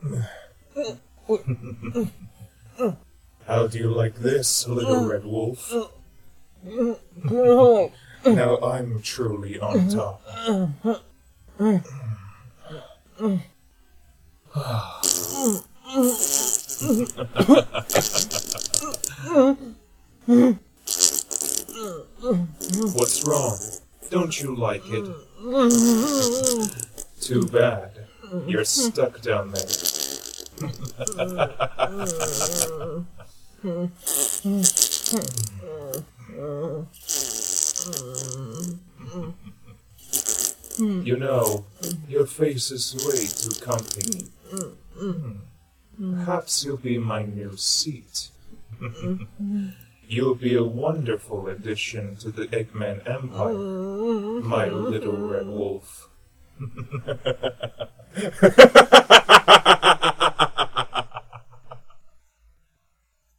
How do you like this, little red wolf? Now I'm truly on top. What's wrong? Don't you like it? Too bad. You're stuck down there. You know, your face is way too comfy. Perhaps you'll be my new seat. You'll be a wonderful addition to the Eggman Empire, my little red wolf.